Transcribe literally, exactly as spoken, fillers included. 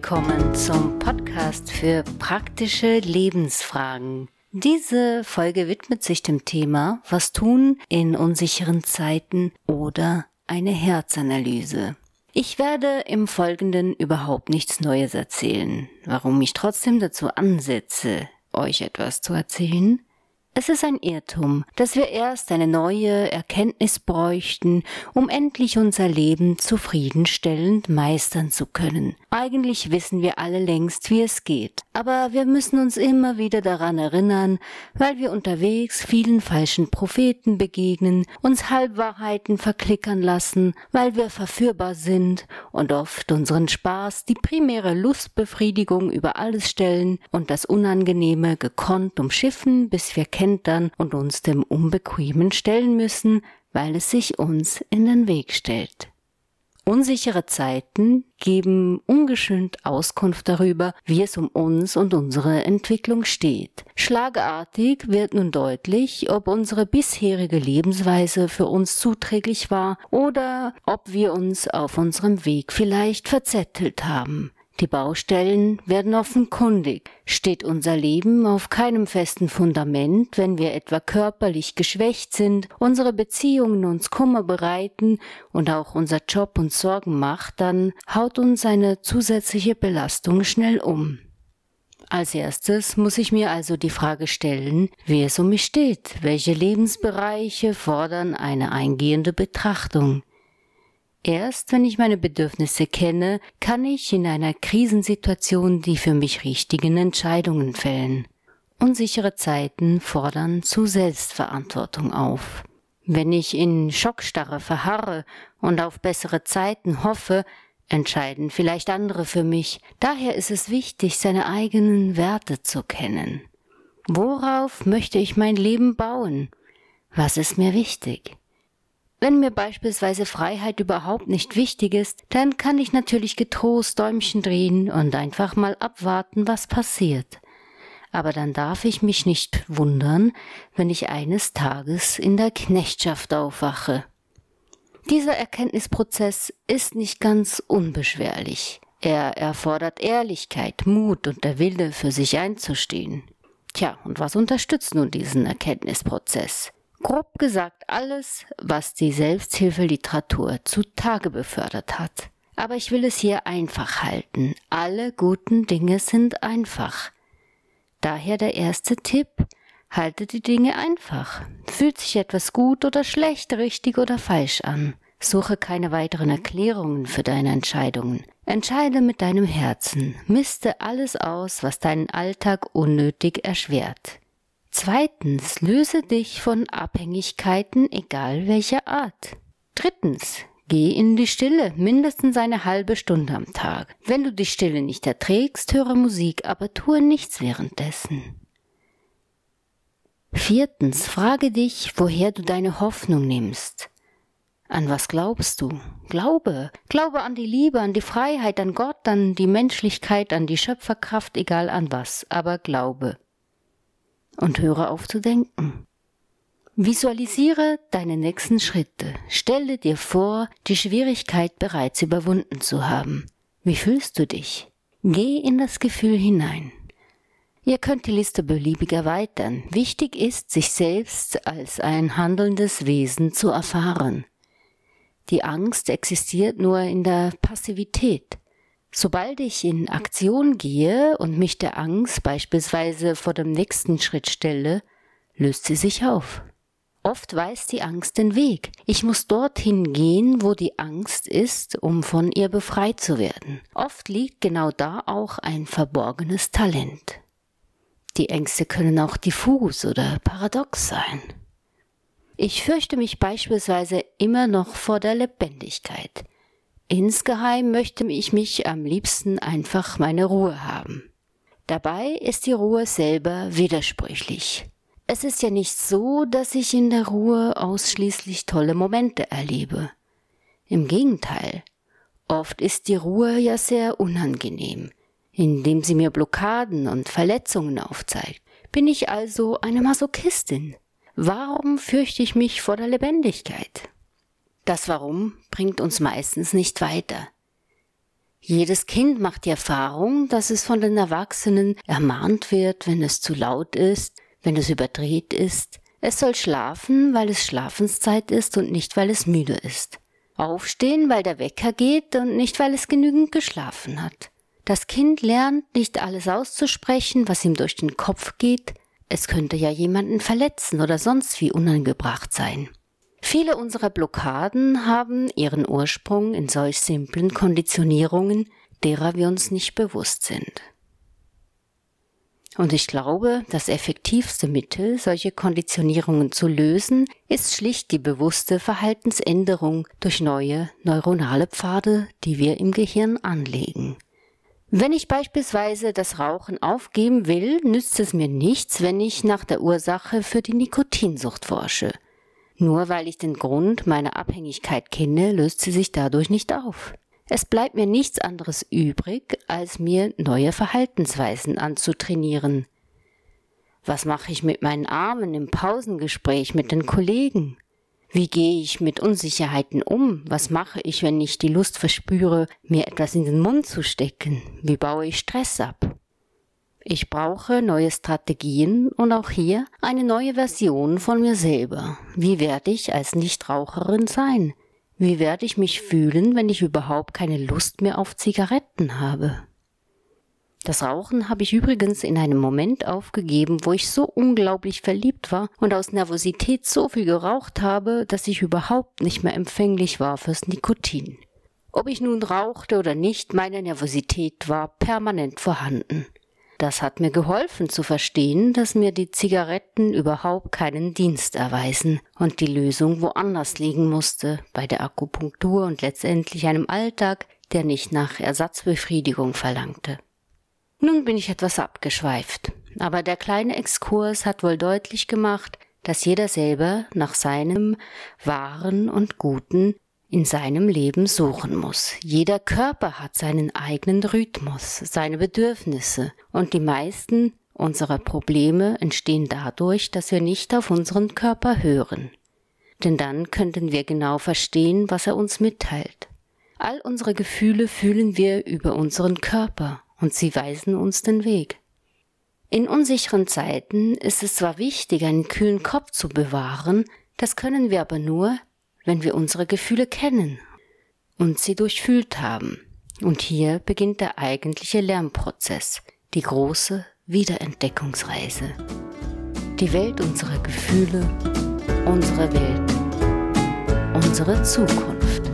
willkommen zum Podcast für praktische Lebensfragen. Diese Folge widmet sich dem Thema, was tun in unsicheren Zeiten oder eine Herzanalyse. Ich werde im Folgenden überhaupt nichts Neues erzählen. Warum ich trotzdem dazu ansetze, euch etwas zu erzählen? Es ist ein Irrtum, dass wir erst eine neue Erkenntnis bräuchten, um endlich unser Leben zufriedenstellend meistern zu können. Eigentlich wissen wir alle längst, wie es geht. Aber wir müssen uns immer wieder daran erinnern, weil wir unterwegs vielen falschen Propheten begegnen, uns Halbwahrheiten verklickern lassen, weil wir verführbar sind und oft unseren Spaß, die primäre Lustbefriedigung über alles stellen und das Unangenehme gekonnt umschiffen, bis wir kentern und uns dem Unbequemen stellen müssen, weil es sich uns in den Weg stellt. Unsichere Zeiten geben ungeschönt Auskunft darüber, wie es um uns und unsere Entwicklung steht. Schlagartig wird nun deutlich, ob unsere bisherige Lebensweise für uns zuträglich war oder ob wir uns auf unserem Weg vielleicht verzettelt haben. Die Baustellen werden offenkundig. Steht unser Leben auf keinem festen Fundament, wenn wir etwa körperlich geschwächt sind, unsere Beziehungen uns Kummer bereiten und auch unser Job uns Sorgen macht, dann haut uns eine zusätzliche Belastung schnell um. Als erstes muss ich mir also die Frage stellen, wie es um mich steht, welche Lebensbereiche fordern eine eingehende Betrachtung. Erst wenn ich meine Bedürfnisse kenne, kann ich in einer Krisensituation die für mich richtigen Entscheidungen fällen. Unsichere Zeiten fordern zu Selbstverantwortung auf. Wenn ich in Schockstarre verharre und auf bessere Zeiten hoffe, entscheiden vielleicht andere für mich. Daher ist es wichtig, seine eigenen Werte zu kennen. Worauf möchte ich mein Leben bauen? Was ist mir wichtig? Wenn mir beispielsweise Freiheit überhaupt nicht wichtig ist, dann kann ich natürlich getrost Däumchen drehen und einfach mal abwarten, was passiert. Aber dann darf ich mich nicht wundern, wenn ich eines Tages in der Knechtschaft aufwache. Dieser Erkenntnisprozess ist nicht ganz unbeschwerlich. Er erfordert Ehrlichkeit, Mut und der Wille, für sich einzustehen. Tja, und was unterstützt nun diesen Erkenntnisprozess? Grob gesagt alles, was die Selbsthilfeliteratur zutage befördert hat. Aber ich will es hier einfach halten. Alle guten Dinge sind einfach. Daher der erste Tipp: Halte die Dinge einfach. Fühlt sich etwas gut oder schlecht, richtig oder falsch an. Suche keine weiteren Erklärungen für deine Entscheidungen. Entscheide mit deinem Herzen. Miste alles aus, was deinen Alltag unnötig erschwert. Zweitens, löse dich von Abhängigkeiten, egal welcher Art. Drittens, geh in die Stille, mindestens eine halbe Stunde am Tag. Wenn du die Stille nicht erträgst, höre Musik, aber tue nichts währenddessen. Viertens, frage dich, woher du deine Hoffnung nimmst. An was glaubst du? Glaube. Glaube an die Liebe, an die Freiheit, an Gott, an die Menschlichkeit, an die Schöpferkraft, egal an was, aber glaube. Und höre auf zu denken. Visualisiere deine nächsten Schritte. Stelle dir vor, die Schwierigkeit bereits überwunden zu haben. Wie fühlst du dich? Geh in das Gefühl hinein. Ihr könnt die Liste beliebig erweitern. Wichtig ist, sich selbst als ein handelndes Wesen zu erfahren. Die Angst existiert nur in der Passivität. Sobald ich in Aktion gehe und mich der Angst beispielsweise vor dem nächsten Schritt stelle, löst sie sich auf. Oft weiß die Angst den Weg. Ich muss dorthin gehen, wo die Angst ist, um von ihr befreit zu werden. Oft liegt genau da auch ein verborgenes Talent. Die Ängste können auch diffus oder paradox sein. Ich fürchte mich beispielsweise immer noch vor der Lebendigkeit. Insgeheim möchte ich mich am liebsten einfach meine Ruhe haben. Dabei ist die Ruhe selber widersprüchlich. Es ist ja nicht so, dass ich in der Ruhe ausschließlich tolle Momente erlebe. Im Gegenteil, oft ist die Ruhe ja sehr unangenehm, indem sie mir Blockaden und Verletzungen aufzeigt. Bin ich also eine Masochistin? Warum fürchte ich mich vor der Lebendigkeit? Das Warum bringt uns meistens nicht weiter. Jedes Kind macht die Erfahrung, dass es von den Erwachsenen ermahnt wird, wenn es zu laut ist, wenn es überdreht ist. Es soll schlafen, weil es Schlafenszeit ist und nicht, weil es müde ist. Aufstehen, weil der Wecker geht und nicht, weil es genügend geschlafen hat. Das Kind lernt, nicht alles auszusprechen, was ihm durch den Kopf geht. Es könnte ja jemanden verletzen oder sonst wie unangebracht sein. Viele unserer Blockaden haben ihren Ursprung in solch simplen Konditionierungen, derer wir uns nicht bewusst sind. Und ich glaube, das effektivste Mittel, solche Konditionierungen zu lösen, ist schlicht die bewusste Verhaltensänderung durch neue neuronale Pfade, die wir im Gehirn anlegen. Wenn ich beispielsweise das Rauchen aufgeben will, nützt es mir nichts, wenn ich nach der Ursache für die Nikotinsucht forsche. Nur weil ich den Grund meiner Abhängigkeit kenne, löst sie sich dadurch nicht auf. Es bleibt mir nichts anderes übrig, als mir neue Verhaltensweisen anzutrainieren. Was mache ich mit meinen Armen im Pausengespräch mit den Kollegen? Wie gehe ich mit Unsicherheiten um? Was mache ich, wenn ich die Lust verspüre, mir etwas in den Mund zu stecken? Wie baue ich Stress ab? Ich brauche neue Strategien und auch hier eine neue Version von mir selber. Wie werde ich als Nichtraucherin sein? Wie werde ich mich fühlen, wenn ich überhaupt keine Lust mehr auf Zigaretten habe? Das Rauchen habe ich übrigens in einem Moment aufgegeben, wo ich so unglaublich verliebt war und aus Nervosität so viel geraucht habe, dass ich überhaupt nicht mehr empfänglich war fürs Nikotin. Ob ich nun rauchte oder nicht, meine Nervosität war permanent vorhanden. Das hat mir geholfen zu verstehen, dass mir die Zigaretten überhaupt keinen Dienst erweisen und die Lösung woanders liegen musste, bei der Akupunktur und letztendlich einem Alltag, der nicht nach Ersatzbefriedigung verlangte. Nun bin ich etwas abgeschweift, aber der kleine Exkurs hat wohl deutlich gemacht, dass jeder selber nach seinem Wahren und Guten in seinem Leben suchen muss. Jeder Körper hat seinen eigenen Rhythmus, seine Bedürfnisse und die meisten unserer Probleme entstehen dadurch, dass wir nicht auf unseren Körper hören. Denn dann könnten wir genau verstehen, was er uns mitteilt. All unsere Gefühle fühlen wir über unseren Körper und sie weisen uns den Weg. In unsicheren Zeiten ist es zwar wichtig, einen kühlen Kopf zu bewahren, das können wir aber nur, wenn wir unsere Gefühle kennen und sie durchfühlt haben. Und hier beginnt der eigentliche Lernprozess, die große Wiederentdeckungsreise. Die Welt unserer Gefühle, unsere Welt, unsere Zukunft.